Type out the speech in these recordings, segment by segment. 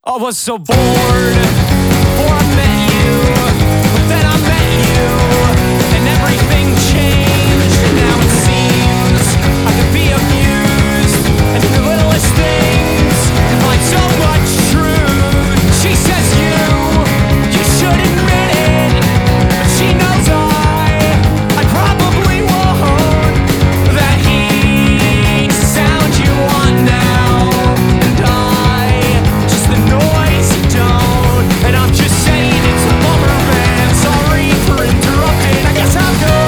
I was so bored before I met you, but then I met you, and everything changed, and now it seems I could be abused, and the littlest things can find so much truth. She says you should admit it, but she knows I probably won't, that he's the sound you want now, and just the noise you don't. And I'm just saying it's a bummer, man. Sorry for interrupting, I guess I'll go.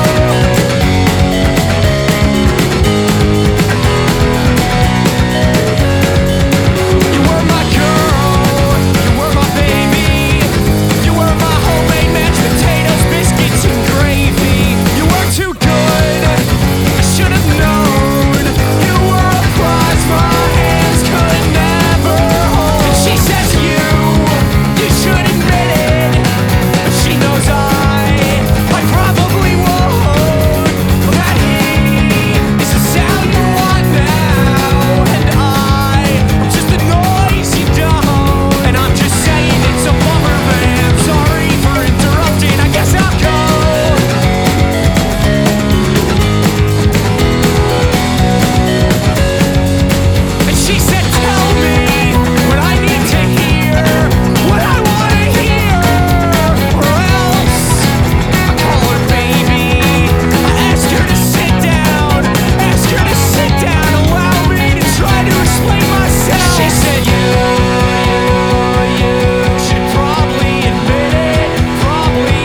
You were my girl, you were my baby, you were my homemade mashed potatoes, biscuits and gravy. You were too good, I should have known. You were a prize my hands could never hold. And she says you should admit it, but she knows I probably won't. That he is the sound you want now, and I'm just the noise you don't. And I'm just saying it's a bummer, man. Sorry for interrupting, I guess I'll go. And she said, tell me what I need to hear, what I want to hear, or else I call her baby. I ask her to sit down, allow me to try to explain myself. She said you should probably admit it, probably,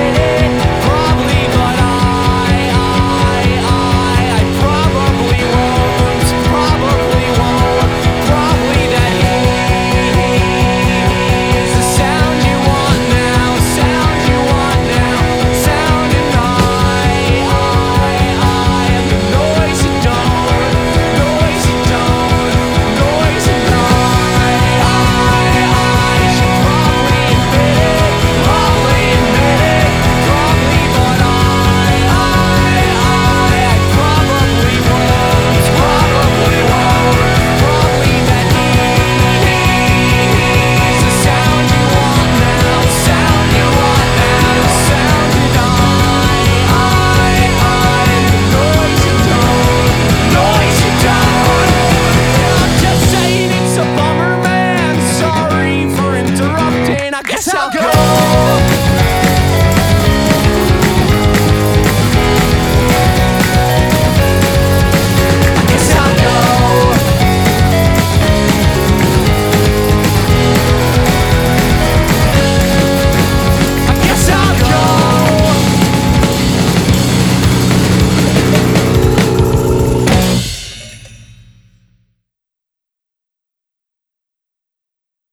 but I probably won't, probably that is the sound you want now, sound and I am the noise you don't, noise and I should probably admit it, probably, but I probably won't, probably that is the sound you want now, sound and I am the noise you don't. I'm just saying it's a bummer, man. Sorry for interrupting, I guess I'll go.